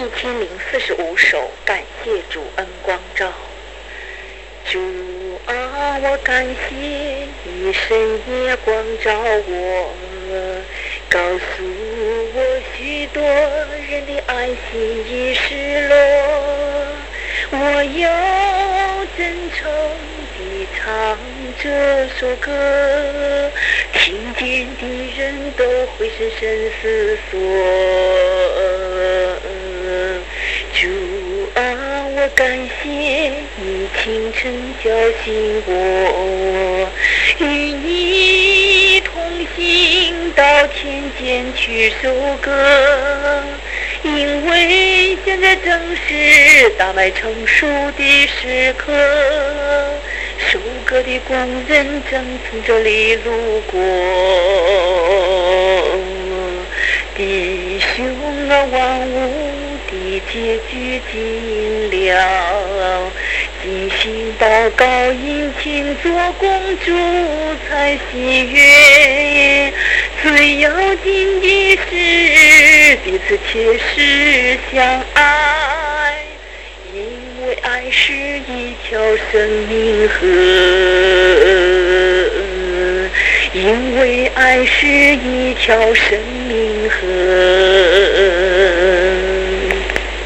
1045首，感谢主恩光照。主啊，我感谢你深夜光照我，告诉我许多人的爱心已失落。我要真诚地唱这首歌，听见的人都会深深思索。主啊，我感谢你清晨叫醒我，与你同行到田间去收割，因为现在正是大麦成熟的时刻，收割的工人正从这里路过。弟兄啊，万物的结局尽了，尽心祷告，殷勤做工，主才喜悦。最要紧的是彼此切实相爱，因为爱是一条生命河，因为爱是一条生命河。